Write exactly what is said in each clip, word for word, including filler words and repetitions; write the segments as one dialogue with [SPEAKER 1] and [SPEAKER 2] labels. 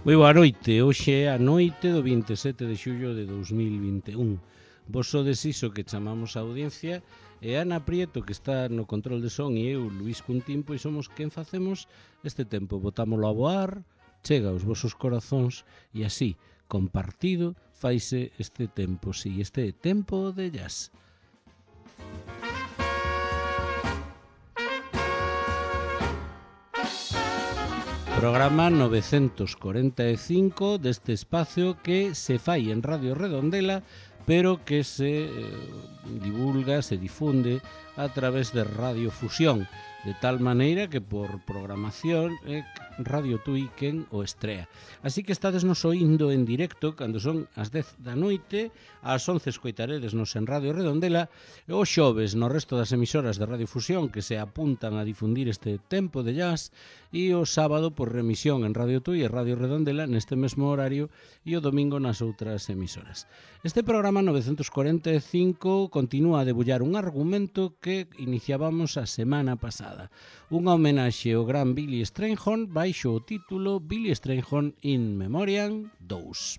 [SPEAKER 1] Moi boa noite, hoxe é a noite do vinte e sete de xullo de dous mil vinte e un. Vos sodes iso que chamamos a audiencia e Ana Prieto, que está no control de son, e eu, Luís Cuntín, pois somos quen facemos este tempo. Botámolo a voar, chega aos vosos corazóns e así, compartido, faise este tempo, si, este tempo de jazz. Programa novecentos corenta e cinco deste espacio que se fai en Radio Redondela, pero que se eh, divulga, se difunde a través de Radio Fusión, de tal maneira que por programación é Radio Tui quen o estrea. Así que estades nos oindo en directo cando son as dez da noite, ás once escoitaredes nos en Radio Redondela, e os xoves no resto das emisoras de Radio Fusión que se apuntan a difundir este tempo de jazz, e o sábado por remisión en Radio Tui e Radio Redondela neste mesmo horario e o domingo nas outras emisoras. Este programa novecentos corenta e cinco continúa a debullar un argumento que iniciábamos a semana pasada. Unha homenaxe ao gran Billy Strayhorn baixo o título Billy Strayhorn in Memoriam dous.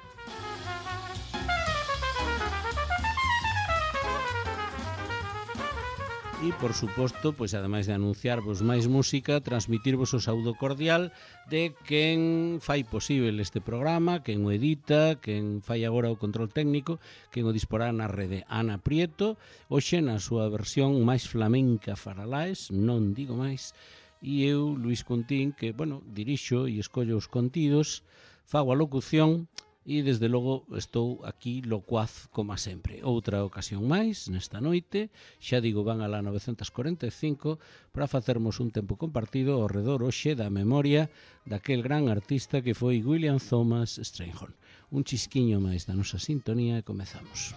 [SPEAKER 1] E, por suposto, pois ademais de anunciarvos máis música, transmitirvos o saúdo cordial de quen fai posible este programa, quen o edita, quen fai agora o control técnico, quen o disporá na rede. Ana Prieto, hoxe na súa versión máis flamenca faralaes, non digo máis, e eu, Luís Cuntín, que, bueno, dirixo e escollo os contidos, fago a locución, e desde logo estou aquí locuaz como sempre. Outra ocasión máis nesta noite, xa digo, van a la novecentos corenta e cinco para facermos un tempo compartido ao redor hoxe da memoria daquel gran artista que foi William Thomas Strayhorn. Un chisquiño máis da nosa sintonía e comezamos.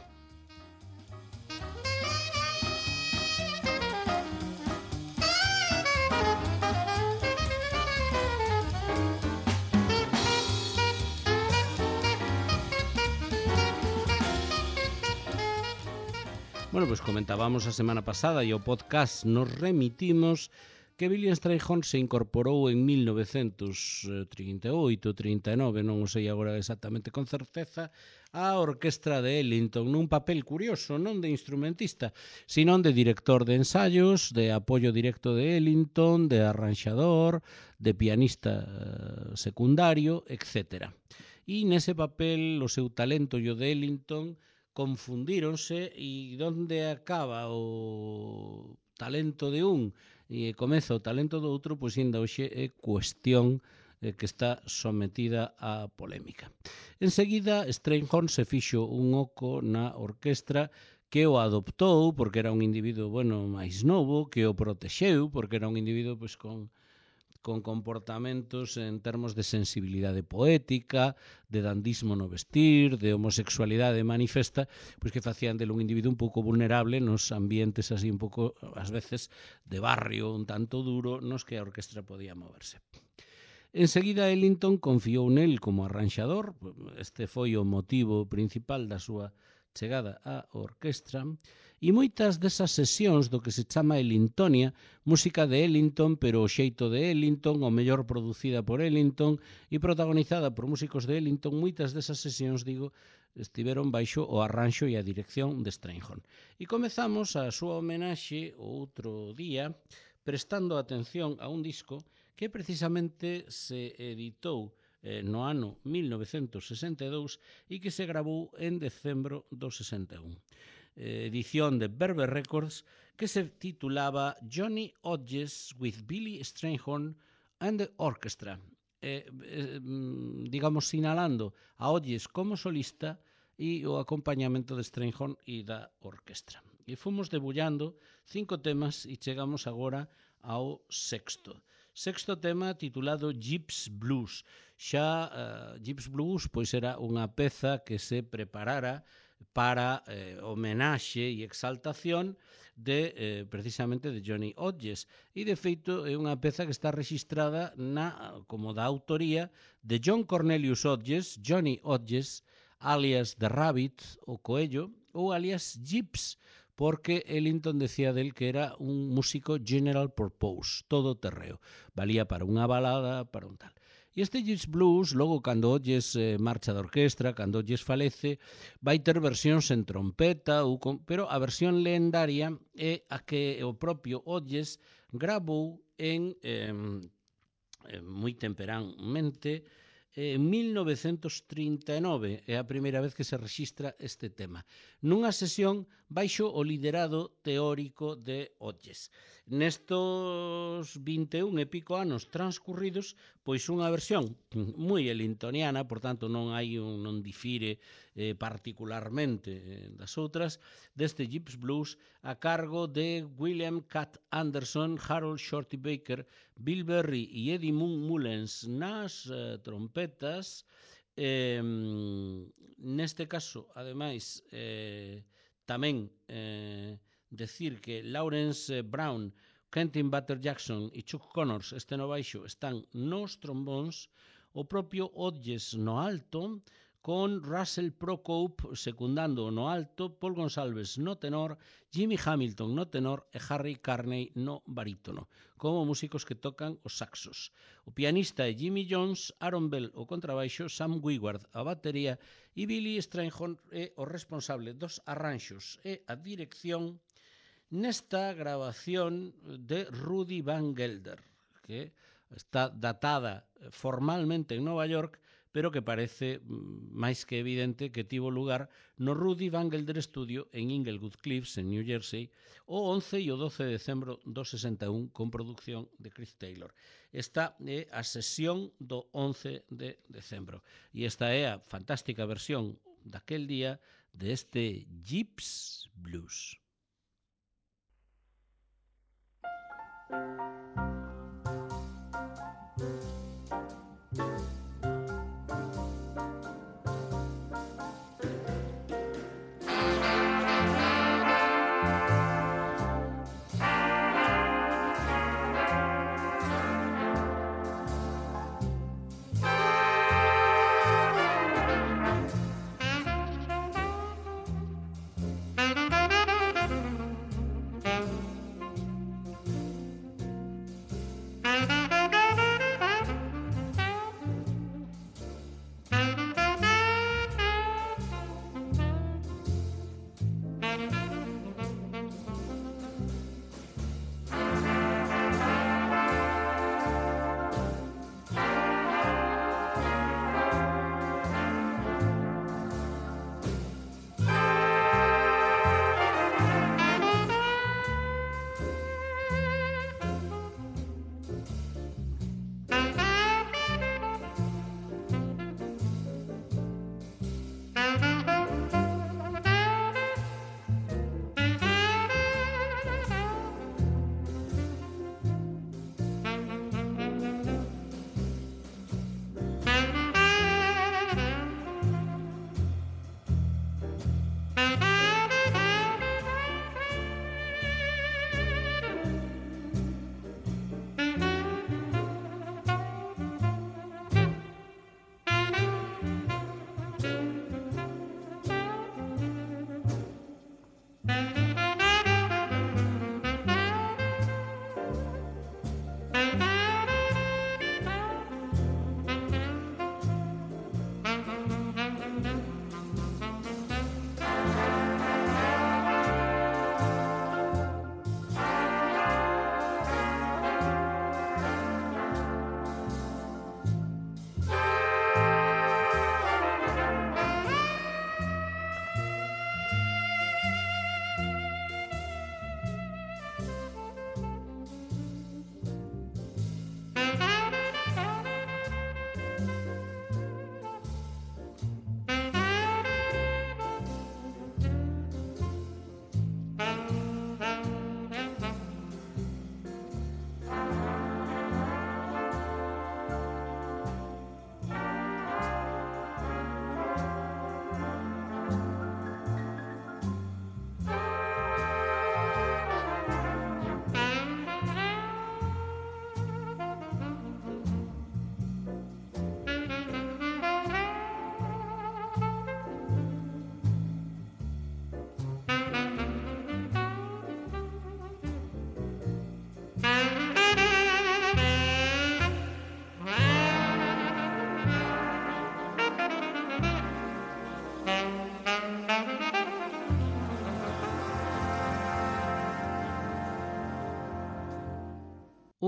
[SPEAKER 1] Bueno, pois comentábamos a semana pasada e o podcast nos remitimos que William Strayhorn se incorporou en mil novecentos trinta e oito, trinta e nove, non o sei agora exactamente con certeza, a orquestra de Ellington nun papel curioso, non de instrumentista, sino de director de ensayos, de apoio directo de Ellington, de arranxador, de pianista secundario, etcétera. E nese papel o seu talento e o de Ellington confundíronse e onde acaba o talento de un e comeza o talento do outro, pois ainda hoxe é cuestión que está sometida á polémica. Enseguida, Strayhorn se fixo un oco na orquestra que o adoptou porque era un individuo, bueno, máis novo, que o protexeu porque era un individuo pois con con comportamentos en termos de sensibilidade poética, de dandismo no vestir, de homosexualidade manifesta, pois que facían dele un individuo un pouco vulnerable nos ambientes así un pouco, ás veces, de barrio, un tanto duro, nos que a orquestra podía moverse. Enseguida, Ellington confiou nel como arranxador, este foi o motivo principal da súa chegada á orquestra, e moitas desas sesións do que se chama Ellingtonia, música de Ellington, pero o xeito de Ellington, o mellor producida por Ellington e protagonizada por músicos de Ellington, moitas desas sesións, digo, estiveron baixo o arranxo e a dirección de Strayhorn. E comezamos a súa homenaxe outro día, prestando atención a un disco que precisamente se editou eh, no ano mil novecentos sesenta e dous e que se gravou en decembro do sesenta e un. Eh, edición de Verve Records que se titulaba Johnny Hodges with Billy Strayhorn and the Orchestra. Eh, eh, digamos, sinalando a Hodges como solista e o acompañamento de Strayhorn e da orquestra. E fomos debullando cinco temas e chegamos agora ao sexto. Sexto tema titulado Gyps Blues. Xa uh, Gyps Blues pois era unha peza que se preparara para eh, homenaxe e exaltación de eh, precisamente de Johnny Hodges, e de feito é unha peza que está registrada na como da autoría de John Cornelius Hodges, Johnny Hodges, alias The Rabbit, o Coello, ou alias Gyps, porque Ellington decía del que era un músico general purpose, todo terreo, valía para unha balada, para un tal. E este Gypsy Blues, logo, cando olles eh, marcha de orquestra, cando olles falece, vai ter versións en trompeta, ou con... pero a versión lendaria é a que o propio Olles grabou en eh, moi temperamente en mil novecentos trinta e nove, é a primeira vez que se rexistra este tema, nunha sesión baixo o liderado teórico de Olles. Nestos vinte e un e pico anos transcurridos, pois unha versión moi elintoniana, por tanto non hai un, non difire eh, particularmente eh, das outras, deste Gypsy Blues a cargo de William Cat Anderson, Harold Shorty Baker, Bill Berry e Eddie Moon Mullens nas eh, trompetas. Eh, neste caso, ademais, eh, tamén eh, decir que Lawrence Brown, Quentin Butter Jackson e Chuck Connors, este no baixo, están nos trombóns, o propio Olles no alto, con Russell Procope secundando no alto, Paul Gonsalves no tenor, Jimmy Hamilton no tenor e Harry Carney no barítono, como músicos que tocan os saxos. O pianista é Jimmy Jones, Aaron Bell o contrabaixo, Sam Wigward a batería e Billy Strayhorn é o responsable dos arranxos e a dirección nesta grabación de Rudy Van Gelder, que está datada formalmente en Nova York, pero que parece máis que evidente que tivo lugar no Rudy Van Gelder Studio en Inglewood Cliffs, en New Jersey, o once e o doce de decembro do sesenta e un, con producción de Chris Taylor. Esta é a sesión do once de decembro, e esta é a fantástica versión daquel día deste Gypsy Blues.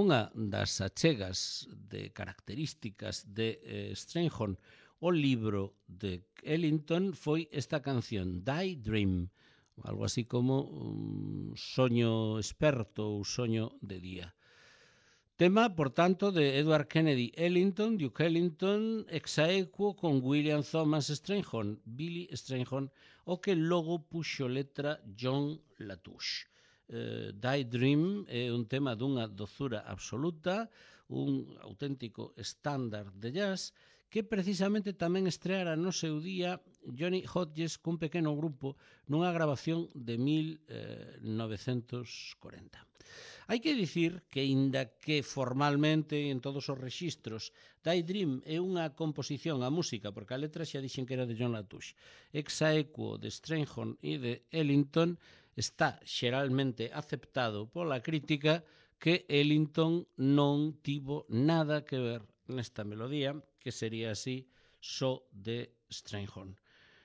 [SPEAKER 1] unha das achegas de características de eh, Strayhorn o libro de Ellington foi esta canción, Daydream, algo así como um, soño experto ou soño de día. Tema, por tanto, de Edward Kennedy Ellington, Duke Ellington, exaequo con William Thomas Strayhorn, Billy Strayhorn, o que logo puxo letra John Latouche. Uh, Daydream é un tema dunha dozura absoluta, un auténtico estándar de jazz, que precisamente tamén estreara no seu día Johnny Hodges cun pequeno grupo nunha grabación de mil novecentos corenta. Hai que dicir que, inda que formalmente en todos os rexistros Daydream é unha composición a música, porque a letra xa dixen que era de John Latouche, exaequo de Strayhorn e de Ellington, está xeralmente aceptado pola crítica que Ellington non tivo nada que ver nesta melodía, que sería así só de Strayhorn.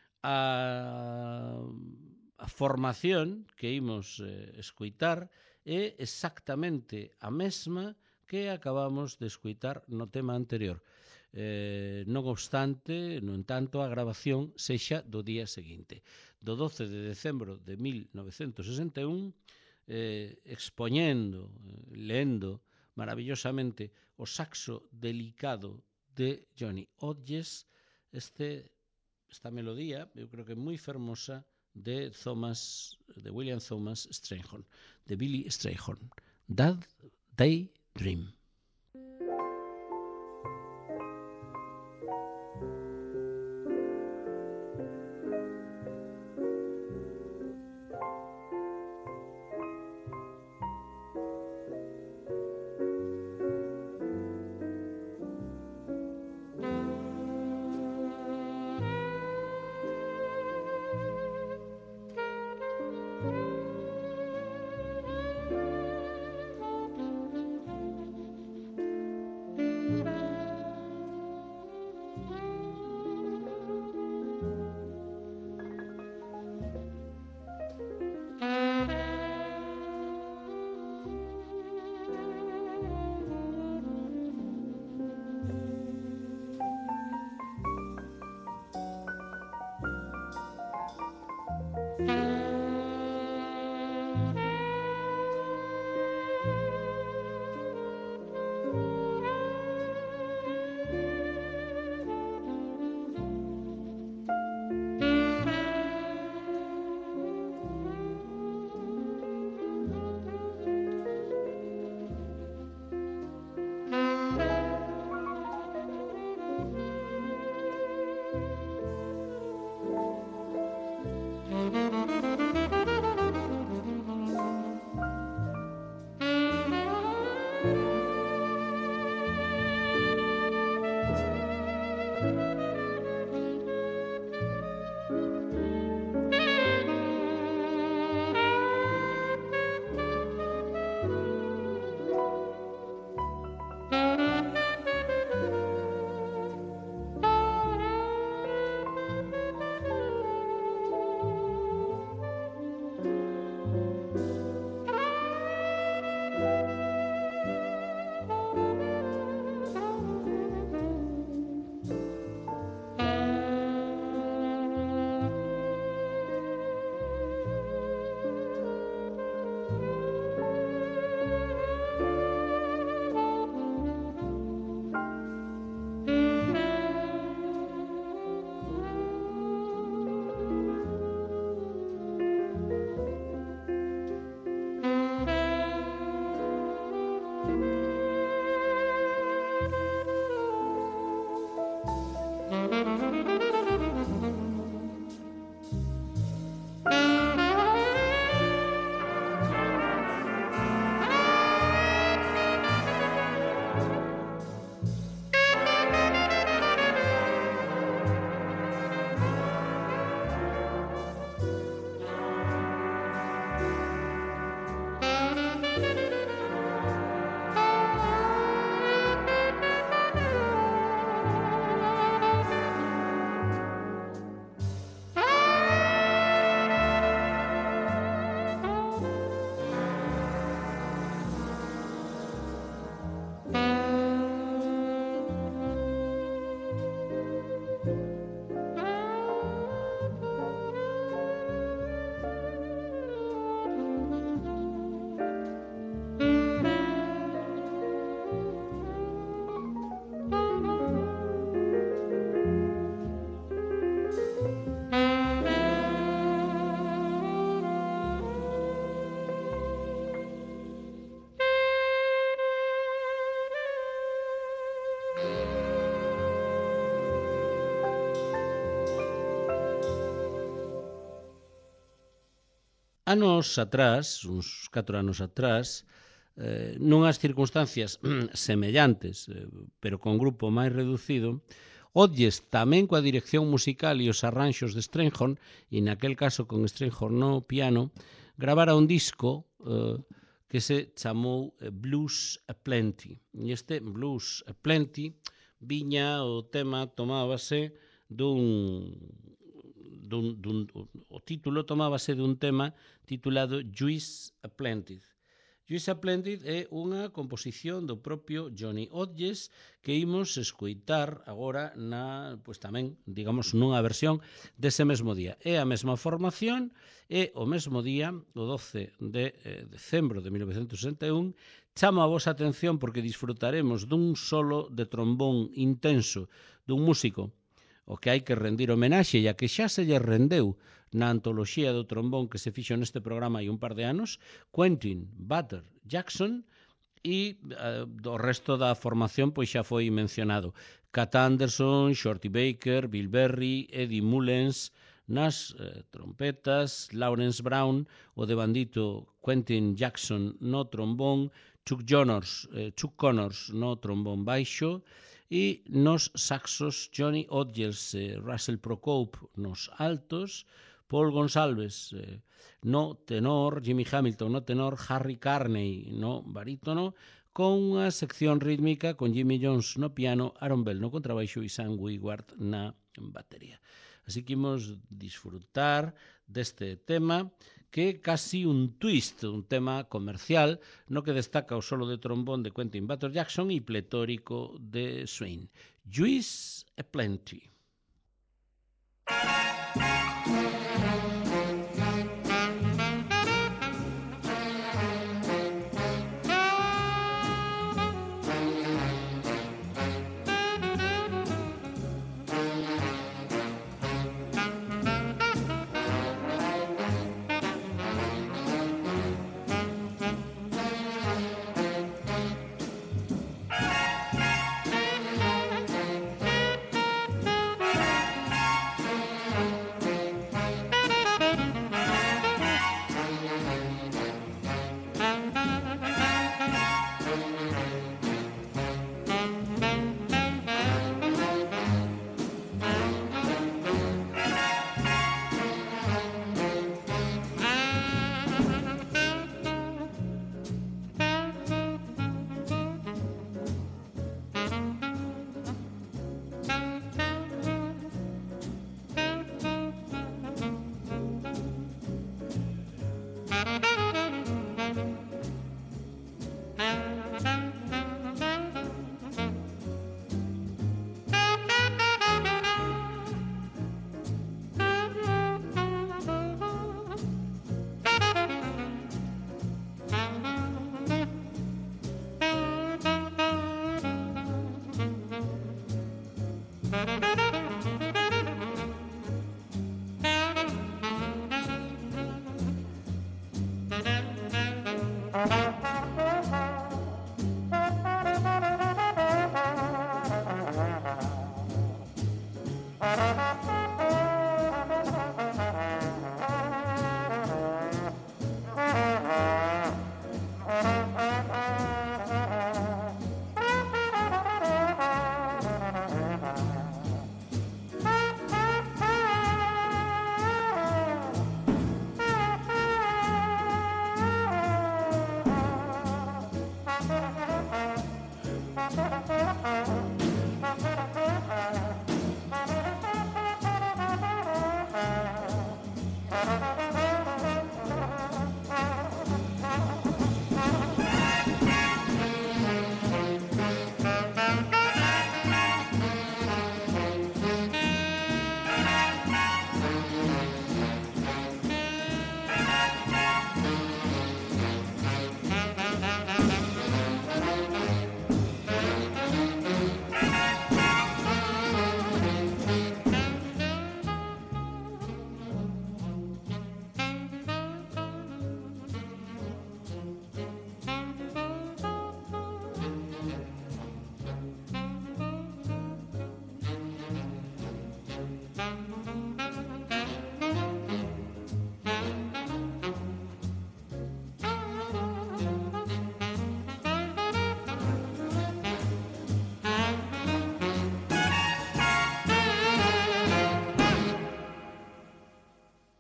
[SPEAKER 1] A, a formación que imos eh, escuitar é exactamente a mesma que acabamos de escuitar no tema anterior. Eh, non obstante, no entanto, a grabación sexa do día seguinte. Do doce de decembro de mil novecentos sesenta e un, eh, expoñendo, eh, lendo maravillosamente o saxo delicado de Johnny Hodges, este, esta melodía, eu creo que é moi fermosa, de Thomas, de William Thomas Strayhorn, de Billy Strayhorn, That Daydream. Thank you. Anos atrás, uns catro anos atrás, eh, nunhas circunstancias semellantes, eh, pero con grupo máis reducido, Odlles tamén coa dirección musical e os arranxos de Strayhorn, e naquel caso con Strayhorn no piano, gravara un disco eh, que se chamou Blues Aplenty. E este Blues Aplenty viña, o tema tomábase dun, dun, dun o título tomábase dun tema titulado Juice Aplenty. Juice Aplenty é unha composición do propio Johnny Hodges que imos escoitar agora na, pois tamén, digamos, nunha versión dese mesmo día. É a mesma formación e o mesmo día, o doce de eh, decembro de mil novecentos sesenta e un, chamo a vosa atención porque disfrutaremos dun solo de trombón intenso dun músico o que hai que rendir homenaxe e a que xa se lle rendeu na antoloxía do trombón que se fixo neste programa hai un par de anos, Quentin Butter Jackson, e uh, do resto da formación pois xa foi mencionado. Cat Anderson, Shorty Baker, Bill Berry, Eddie Mullens nas eh, trompetas, Lawrence Brown, o devandito Quentin Jackson no trombón, Chuck Connors, eh, Chuck Connors no trombón baixo, e nos saxos Johnny Hodges, eh, Russell Procope nos altos, Paul Gonsalves eh, no tenor, Jimmy Hamilton no tenor, Harry Carney no barítono, con unha sección rítmica con Jimmy Jones no piano, Aaron Bell no contrabaixo e Sam Wigward na batería. Así que imos disfrutar deste tema que é casi un twist, un tema comercial no que destaca o solo de trombón de Quentin Butter Jackson e pletórico de Swain. Juice Aplenty.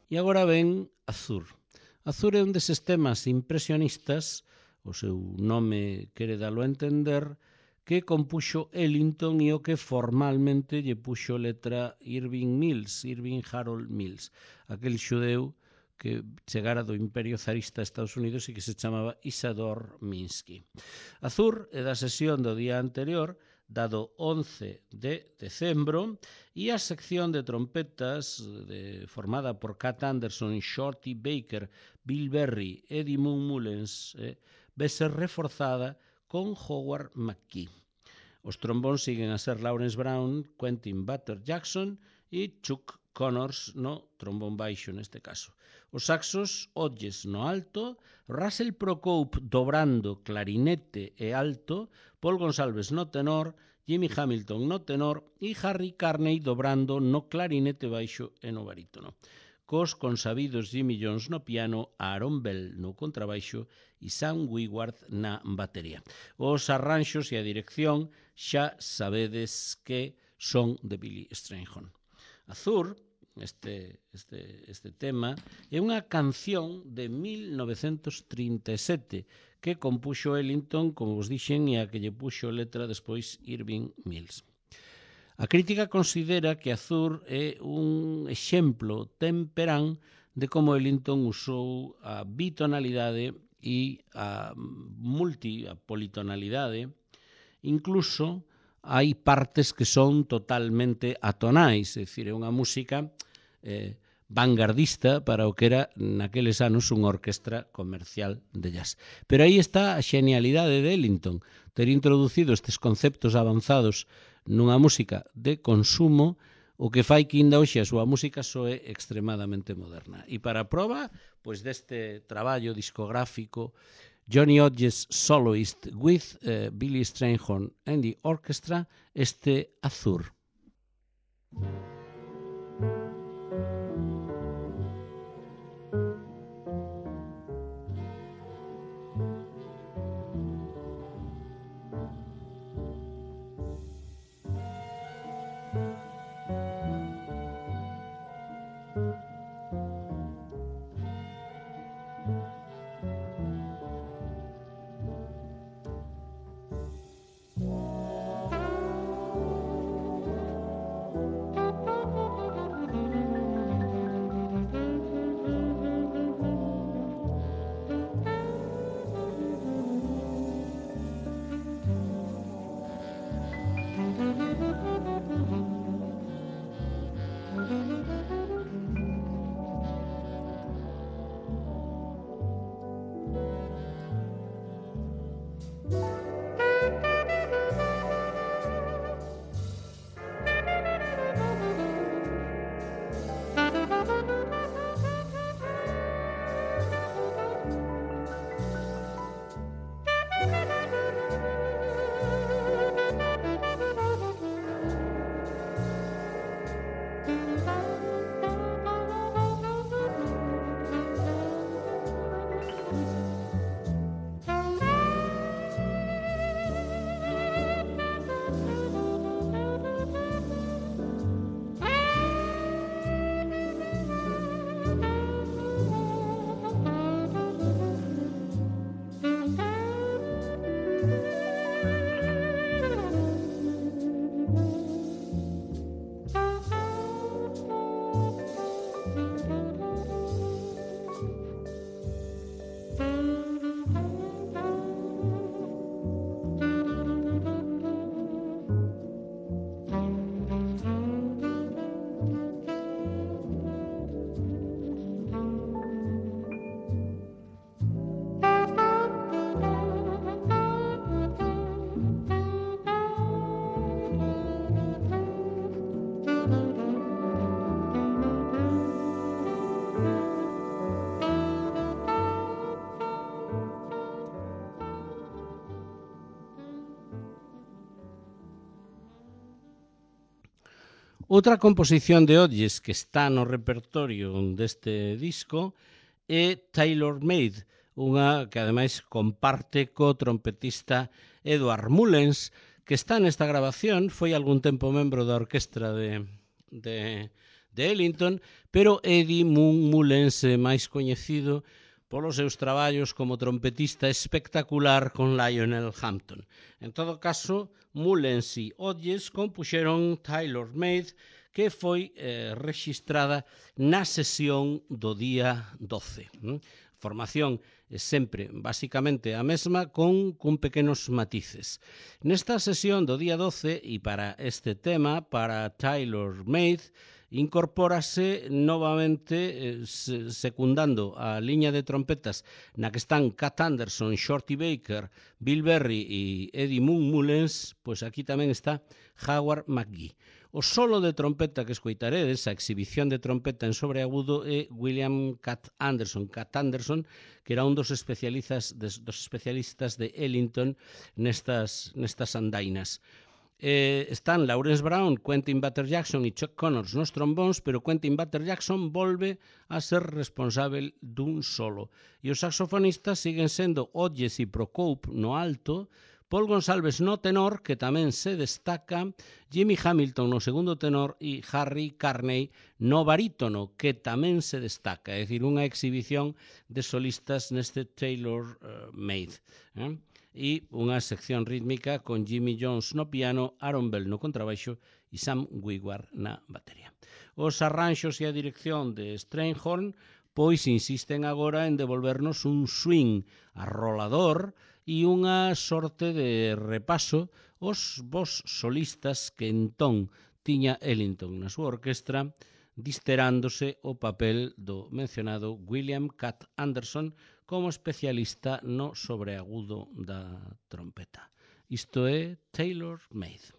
[SPEAKER 1] E agora ven Azur. Azur é un deses temas impresionistas, o seu nome quere dalo a entender, que compuxo Ellington e o que formalmente lle puxo letra Irving Mills, Irving Harold Mills, aquel xudeu que chegara do Imperio Zarista a Estados Unidos e que se chamaba Isador Minsky. Azur é da sesión do día anterior, dado once de decembro, e a sección de trompetas de, formada por Cat Anderson, Shorty Baker, Bill Berry, Eddie Moon Mullens, eh, ve ser reforzada con Howard McKee. Os trombóns siguen a ser Lawrence Brown, Quentin Butter Jackson e Chuck Connors no trombón baixo neste caso. Os saxos, Hodges no alto, Russell Procope dobrando clarinete e alto, Paul Gonsalves no tenor, Jimmy Hamilton no tenor e Harry Carney dobrando no clarinete baixo e no barítono. Cos consabidos Jimmy Jones no piano, Aaron Bell no contrabaixo e Sam Wigward na batería. Os arranxos e a dirección xa sabedes que son de Billy Strayhorn. Azur, este, este, este tema, é unha canción de mil novecentos trinta e sete que compuxo Ellington, como vos dixen, e a que lle puxo letra despois Irving Mills. A crítica considera que Azur é un exemplo temperán de como Ellington usou a bitonalidade e a multi, a politonalidade. Incluso hai partes que son totalmente atonais, é dicir, é unha música eh, vanguardista para o que era naqueles anos unha orquestra comercial de jazz. Pero aí está a xenialidade de Ellington, ter introducido estes conceptos avanzados nunha música de consumo, o que fai que ainda hoxe a súa música soe extremadamente moderna. E para a proba, pois deste traballo discográfico, Johnny Hodges Soloist with uh, Billy Strayhorn and the Orchestra, este Azur. Outra composición de Hodges que está no repertorio deste disco é Tailor Made, unha que ademais comparte co trompetista Edward Mullens, que está nesta grabación, foi algún tempo membro da orquestra de, de, de Ellington, pero Eddie Moon Mullens é máis coñecido polos seus traballos como trompetista espectacular con Lionel Hampton. En todo caso, Mullens e Hodges compuxeron Tailor-Made, que foi eh, rexistrada na sesión do día doce. Hm? Formación é sempre basicamente a mesma con, con pequenos matices. Nesta sesión do día doce, e para este tema, para Tailor-Made, incorpórase novamente eh, secundando a liña de trompetas na que están Cat Anderson, Shorty Baker, Bill Berry e Eddie Moon Mullens, pois aquí tamén está Howard McGhee. O solo de trompeta que escoitaredes, a exhibición de trompeta en sobreagudo, é William Cat Anderson. Cat Anderson, que era un dos especialistas, dos especialistas de Ellington nestas, nestas andainas. Eh, están Lawrence Brown, Quentin Butler-Jackson e Chuck Connors nos trombóns, pero Quentin Butler-Jackson volve a ser responsável dun solo. E os saxofonistas siguen sendo Hodges e Procope no alto, Paul Gonsalves no tenor, que tamén se destaca, Jimmy Hamilton no segundo tenor e Harry Carney no barítono, que tamén se destaca. É dicir, unha exhibición de solistas neste Tailor-Made. Eh? E unha sección rítmica con Jimmy Jones no piano, Aaron Bell no contrabaixo e Sam Wigward na batería. Os arranxos e a dirección de Strayhorn pois insisten agora en devolvernos un swing arrolador e unha sorte de repaso aos vos solistas que entón tiña Ellington na súa orquestra, disterándose o papel do mencionado William Cat Anderson como especialista no sobreagudo da trompeta. Isto é Tailor-Made.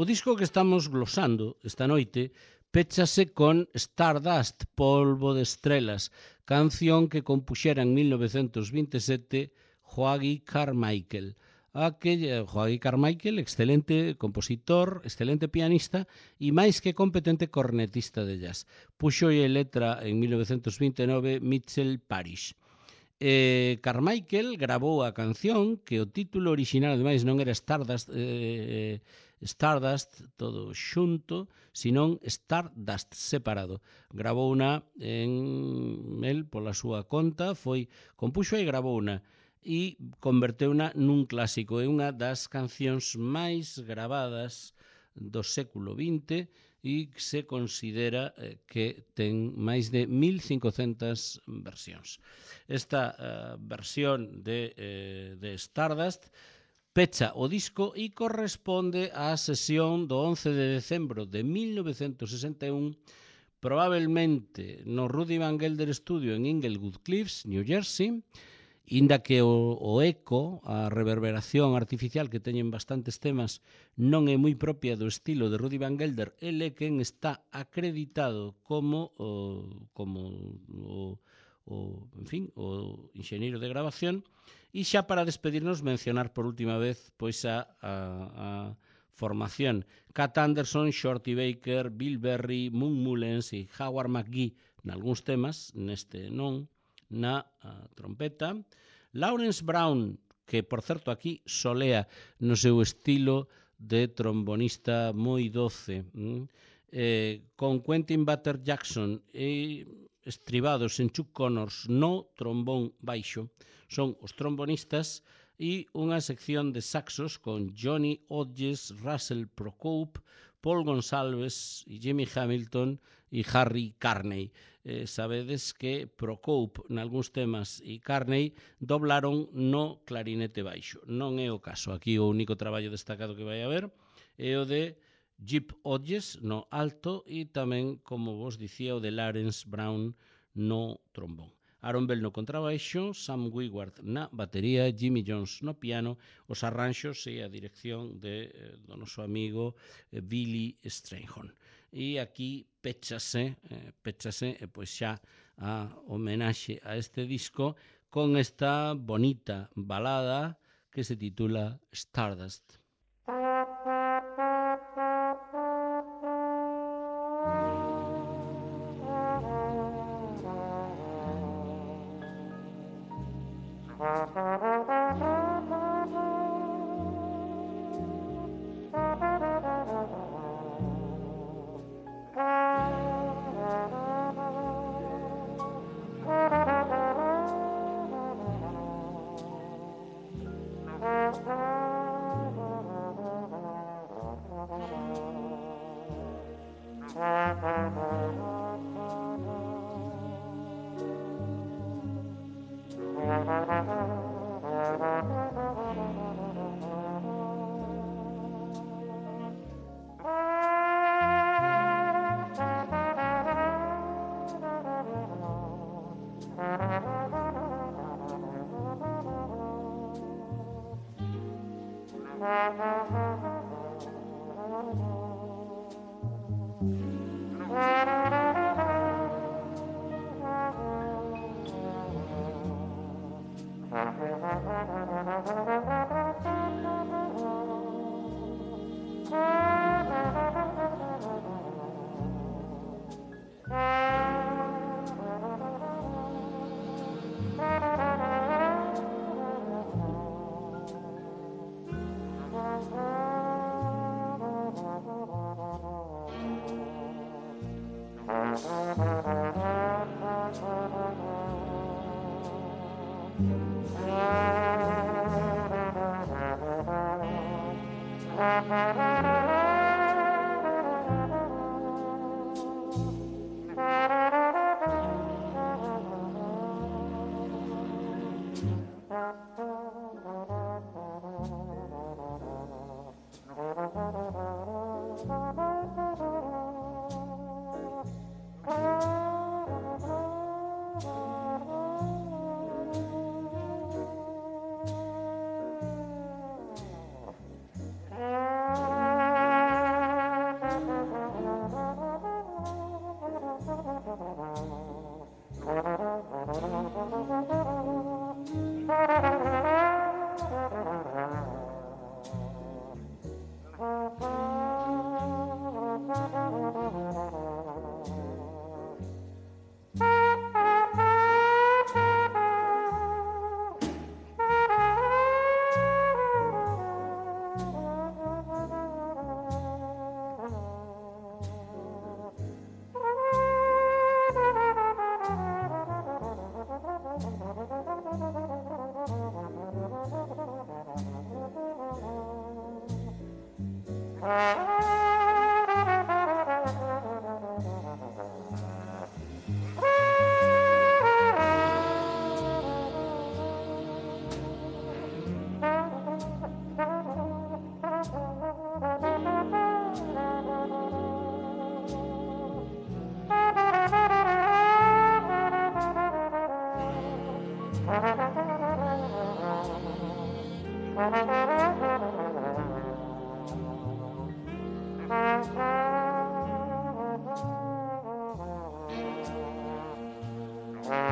[SPEAKER 1] O disco que estamos glosando esta noite péchase con Stardust, Polvo de Estrelas, canción que compuxera en mil novecentos vinte e sete Hoagy Carmichael. Aquel, Hoagy Carmichael, excelente compositor, excelente pianista e máis que competente cornetista de jazz. Puxolle letra en mil novecentos vinte e nove Mitchell Parish. Eh, Carmichael grabou a canción, que o título original ademais non era Stardust, eh, Stardust todo xunto, senón Stardust separado. Grabou una en el pola súa conta, foi compuxo e grabou una e converteuna nun clásico. É unha das cancións máis gravadas do século vinte e se considera eh, que ten máis de mil cincoentas versións. Esta uh, versión de, eh, de Stardust pecha o disco e corresponde á sesión do once de decembro de mil novecentos sesenta e un, probablemente no Rudy Van Gelder Studio en Inglewood Cliffs, New Jersey, inda que o, o eco, a reverberación artificial que teñen bastantes temas non é moi propia do estilo de Rudy Van Gelder, el é quen está acreditado como o, como o, o, en fin, o enxeñeiro de grabación. E xa para despedirnos mencionar por última vez pois a, a, a formación: Cat Anderson, Shorty Baker, Bill Berry, Moon Mullens e Howard McGhee nalgúns temas, neste non, na a, trompeta, Lawrence Brown, que por certo aquí solea no seu estilo de trombonista moi doce, mm? eh, con Quentin Butter Jackson e estribados en Chuck Connors no trombón baixo, son os trombonistas, e unha sección de saxos con Johnny Hodges, Russell Procope, Paul Gonsalves e Jimmy Hamilton e Harry Carney. Eh, sabedes que Procope nalgúns temas e Carney doblaron no clarinete baixo. Non é o caso. Aquí o único traballo destacado que vai haber é o de Jip Hodges no alto e tamén, como vos dicía, o de Lawrence Brown no trombón. Aaron Bell no contrabaixo, Sam Wigward na batería, Jimmy Jones no piano, os arranxos e a dirección de, eh, do noso amigo eh, Billy Strayhorn. E aquí péchase, eh, péchase eh, pois xa a homenaxe a este disco con esta bonita balada que se titula Stardust.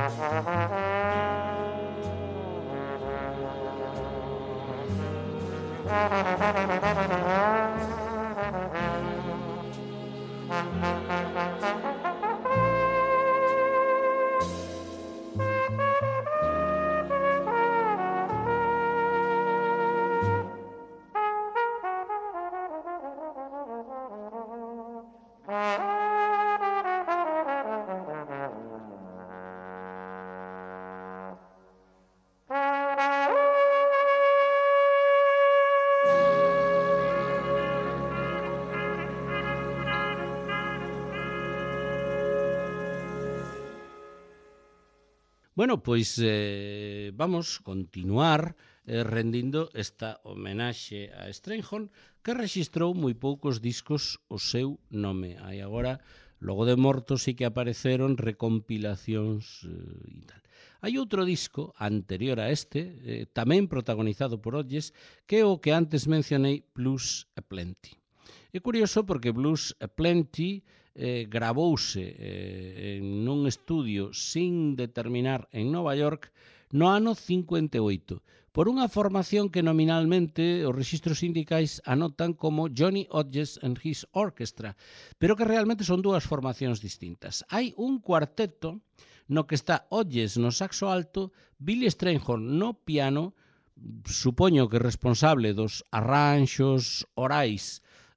[SPEAKER 1] Bueno, pois eh, vamos continuar eh, rendindo esta homenaxe a Strayhorn, que rexistrou moi poucos discos o seu nome. Aí agora, logo de morto, sí que apareceron recompilacións eh, e tal. Hai outro disco anterior a este, eh, tamén protagonizado por Hodges, que é o que antes mencionei, Blues a Plenty. É curioso porque Blues a Plenty eh, gravouse eh, nun estudio sin determinar en Nova York no ano cincuenta e oito por unha formación que nominalmente os registros sindicais anotan como Johnny Hodges and His Orchestra, pero que realmente son dúas formacións distintas. Hai un cuarteto no que está Hodges no saxo alto, Billy Strayhorn no piano, supoño que responsable dos arranxos orais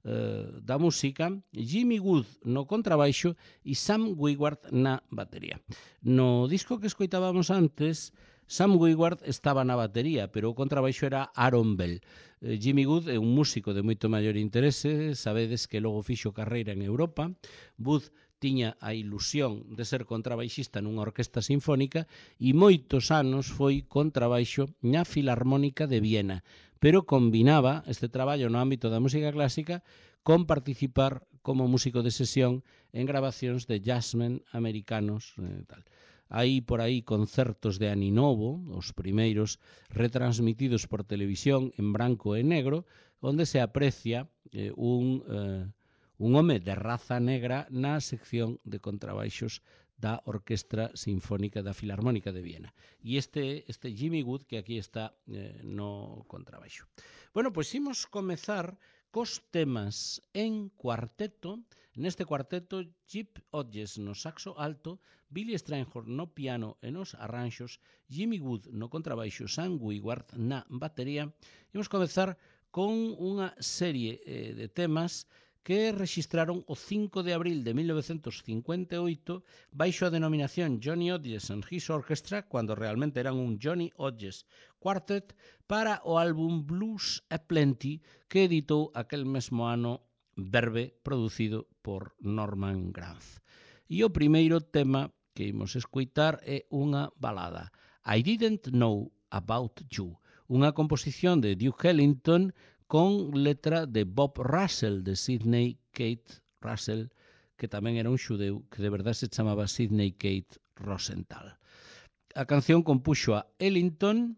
[SPEAKER 1] da música, Jimmy Wood no contrabaixo e Sam Wigward na batería. No disco que escoitábamos antes, Sam Wigward estaba na batería, pero o contrabaixo era Aaron Bell. Jimmy Wood é un músico de moito maior interese, sabedes que logo fixo carreira en Europa. Wood tiña a ilusión de ser contrabaixista nunha orquesta sinfónica e moitos anos foi contrabaixo na Filarmónica de Viena, pero combinaba este traballo no ámbito da música clásica con participar como músico de sesión en grabacións de jazzmen americanos e tal. Hai por aí concertos de Aninovo, os primeiros retransmitidos por televisión en branco e negro, onde se aprecia eh, un, eh, un home de raza negra na sección de contrabaixos da Orquestra Sinfónica da Filarmónica de Viena. E este este Jimmy Wood que aquí está eh, no contrabaixo. Bueno, pois imos comezar cos temas en cuarteto. Neste cuarteto, Chip Hodges no saxo alto, Billy Strayhorn no piano e nos arranxos, Jimmy Wood no contrabaixo, Sam Wigward na batería. Imos comezar con unha serie eh, de temas que registraron o cinco de abril de mil novecientos cincuenta e oito baixo a denominación Johnny Hodges and His Orchestra, cando realmente eran un Johnny Hodges Quartet, para o álbum Blues a Plenty, que editou aquel mesmo ano Verve, producido por Norman Granz. E o primeiro tema que imos escoitar é unha balada, I Didn't Know About You, unha composición de Duke Ellington con letra de Bob Russell, de Sidney Kate Russell, que tamén era un xudeu que de verdade se chamaba Sidney Kate Rosenthal. A canción compuxo a Ellington,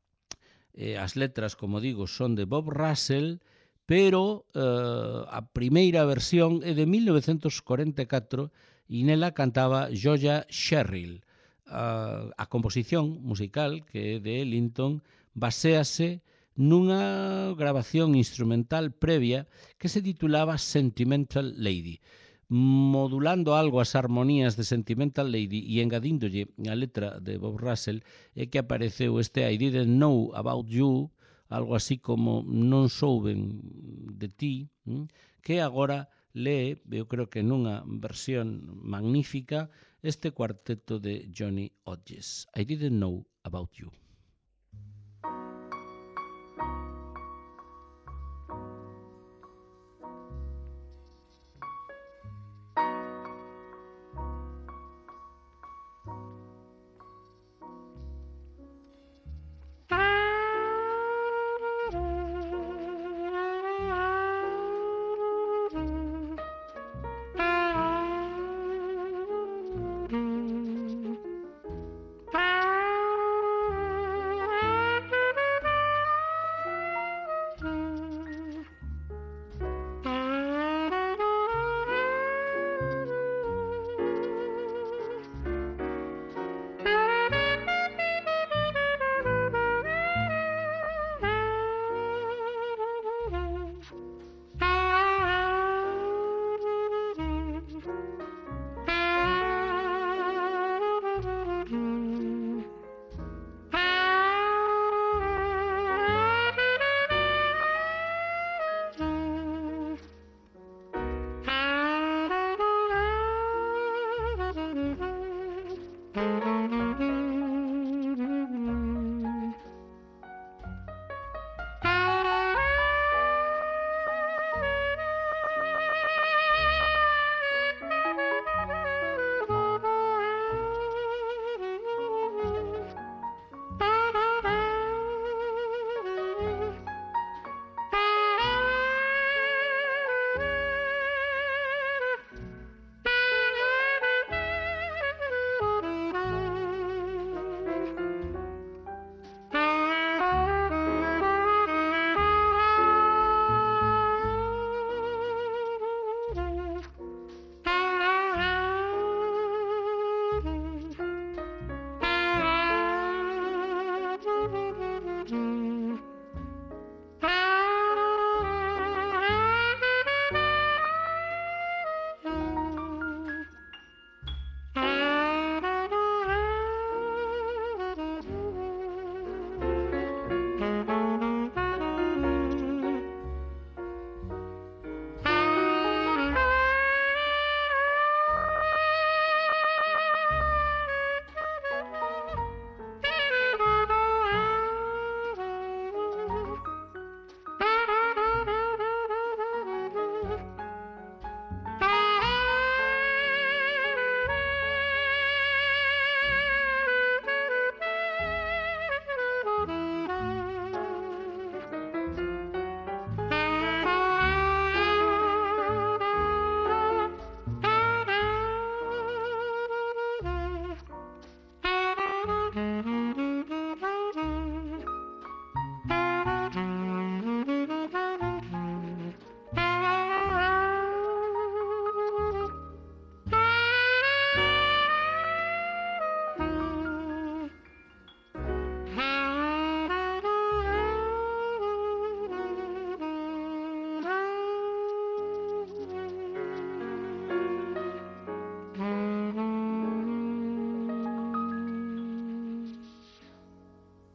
[SPEAKER 1] eh, as letras, como digo, son de Bob Russell, pero eh, a primeira versión é de mil novecientos cuarenta e catro e nela cantaba Joya Sherrill. Uh, a composición musical, que é de Ellington, baséase nunha grabación instrumental previa que se titulaba Sentimental Lady, modulando algo as armonías de Sentimental Lady e engadíndolle a letra de Bob Russell, é que apareceu este I Didn't Know About You, algo así como non souben de ti, que agora lee, eu creo que nunha versión magnífica, este cuarteto de Johnny Hodges. I Didn't Know About You.
[SPEAKER 2] Thank you.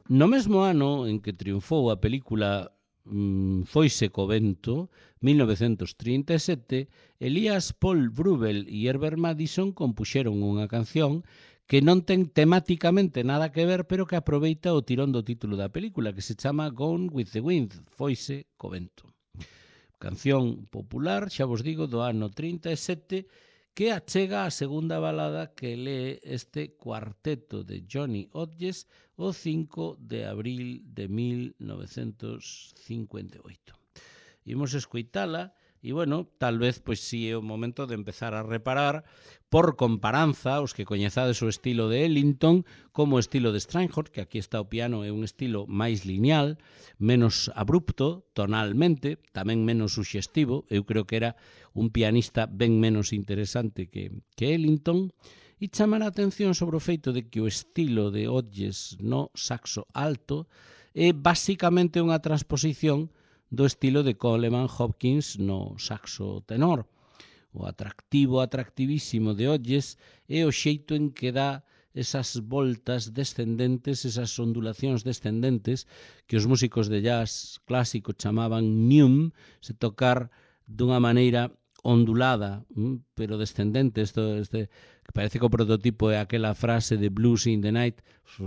[SPEAKER 1] No mesmo ano en que triunfou a película mm, Foise co vento, mil novecentos trinta e sete, Elías Paul Brubel e Herbert Madison compuxeron unha canción que non ten temáticamente nada que ver, pero que aproveita o tirón do título da película, que se chama Gone with the Wind, Foise co vento. Canción popular, xa vos digo, do ano trinta e sete, que achega a segunda balada que lee este cuarteto de Johnny Hodges o cinco de abril de mil novecentos cincuenta e oito. Imos escoitala e, bueno, tal vez pois si é o momento de empezar a reparar por comparanza os que coñezades o estilo de Ellington como o estilo de Strayhorn, que aquí está o piano, é un estilo máis lineal, menos abrupto tonalmente, tamén menos suxestivo. Eu creo que era un pianista ben menos interesante que, que Ellington, e chamar a atención sobre o feito de que o estilo de Hodges no saxo alto é basicamente unha transposición do estilo de Coleman Hopkins no saxo tenor. O atractivo, atractivísimo de Hodges é o xeito en que dá esas voltas descendentes, esas ondulacións descendentes que os músicos de jazz clásico chamaban neum, se tocar dunha maneira ondulada, pero descendente. Isto, este, que parece que o prototipo é aquela frase de Blues in the Night.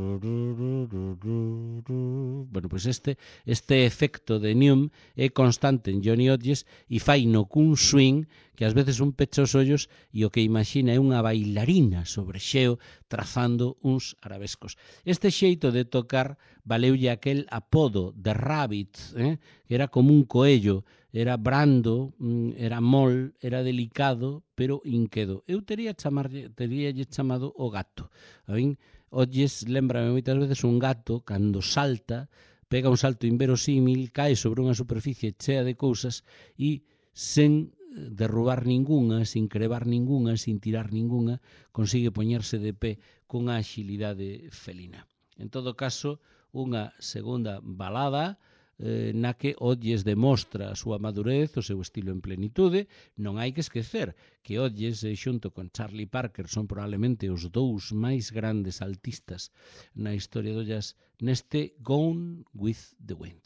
[SPEAKER 1] Bueno, pois este, este efecto de neum é constante en Johnny Hodges e fai no cun swing que ás veces un pecha os ollos e o que imagina é unha bailarina sobre xeo trazando uns arabescos. Este xeito de tocar valeulle aquel apodo de Rabbit, eh? que era como un coello, era brando, era mol, era delicado, pero inquedo. Eu tería chamarlle, teríalle chamado o gato. A min, Hodges lembrame moitas veces un gato cando salta, pega un salto inverosímil, cae sobre unha superficie chea de cousas e sen derrubar ningunha, sin crevar ningunha, sin tirar ningunha, consigue poñerse de pé cunha axilidade felina. En todo caso, unha segunda balada eh, na que Hodges demostra a súa madurez, o seu estilo en plenitude. Non hai que esquecer que Hodges, eh, xunto con Charlie Parker, son probablemente os dous máis grandes altistas na historia do jazz neste Gone with the Wind.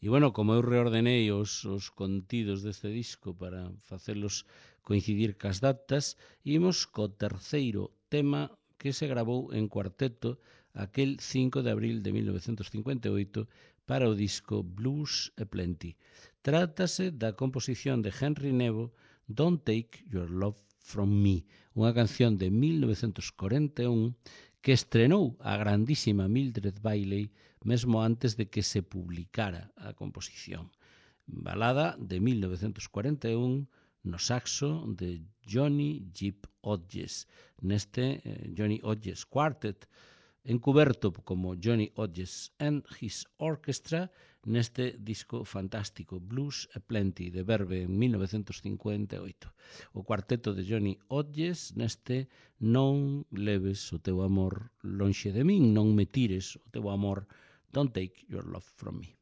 [SPEAKER 1] E, bueno, como eu reordenei os, os contidos deste disco para facelos coincidir cas datas, imos co terceiro tema que se gravou en cuarteto aquel cinco de abril de mil novecentos cincuenta e oito para o disco Blues e Plenty. Trátase da composición de Henry Nebo, Don't Take Your Love From Me, unha canción de mil novecentos corenta e un que estrenou a grandísima Mildred Bailey mesmo antes de que se publicara a composición. Balada de mil novecentos corenta e un no saxo de Johnny Gibb Hodges, neste eh, Johnny Hodges Quartet, encuberto como Johnny Hodges and His Orchestra neste disco fantástico Blues e Plenty de Verve en mil novecentos cincuenta e oito. O cuarteto de Johnny Hodges neste Non leves o teu amor lonxe de min, non me tires o teu amor, Don't Take Your Love From Me.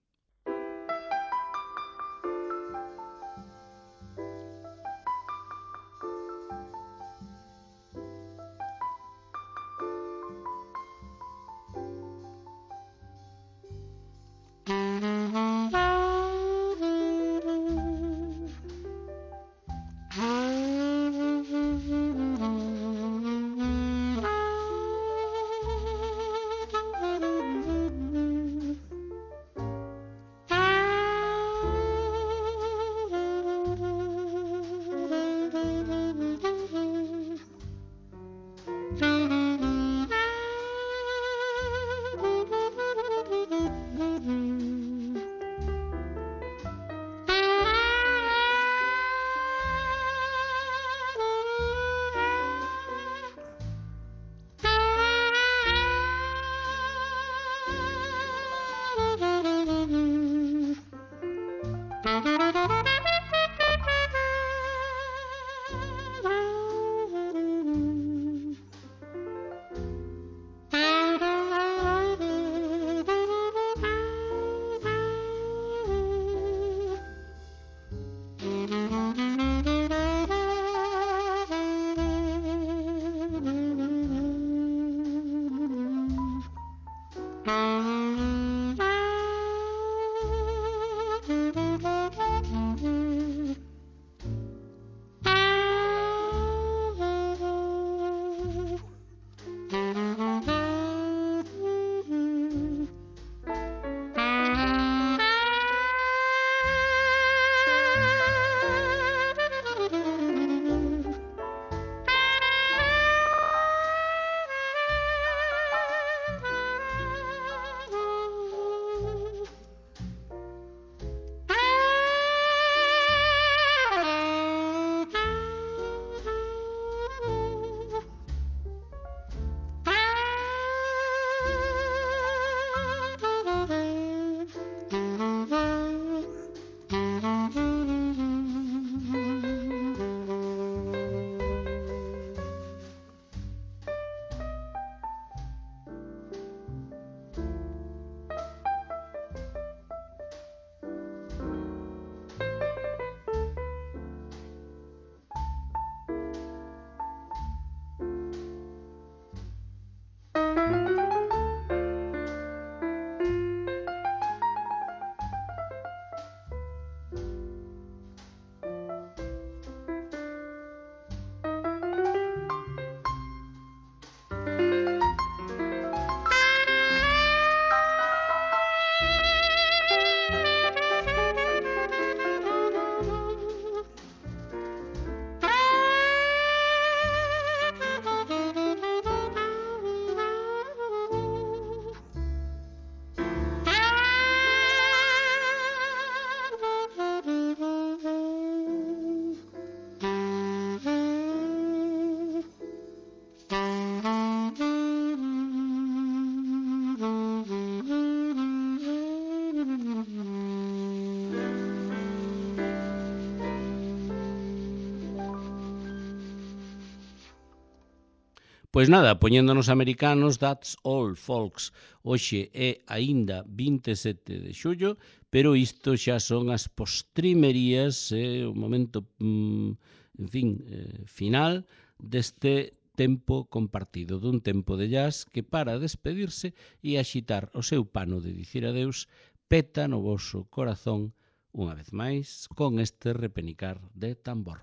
[SPEAKER 1] Pois nada, poñéndonos americanos, that's all, folks. Hoxe é aínda vinte e sete de xullo, pero isto xa son as postrimerías, é o momento, mm, en fin, eh, final deste tempo compartido, dun tempo de jazz que para despedirse e axitar o seu pano de dicir adeus peta no voso corazón unha vez máis con este repenicar de tambor.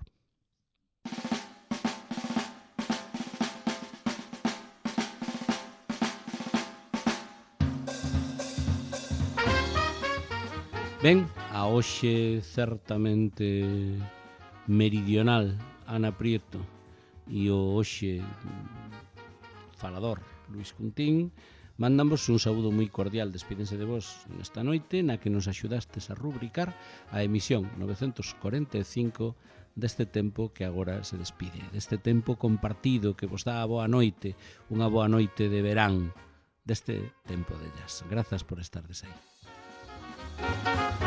[SPEAKER 1] Ben, a hoxe certamente meridional Ana Prieto e o hoxe falador Luís Cuntín mandamos un saúdo moi cordial, despídense de vos nesta noite na que nos axudastes a rubricar a emisión novecentos corenta e cinco deste tempo que agora se despide, deste tempo compartido que vos dá a boa noite, unha boa noite de verán, deste tempo de jazz. Grazas por estardes aí.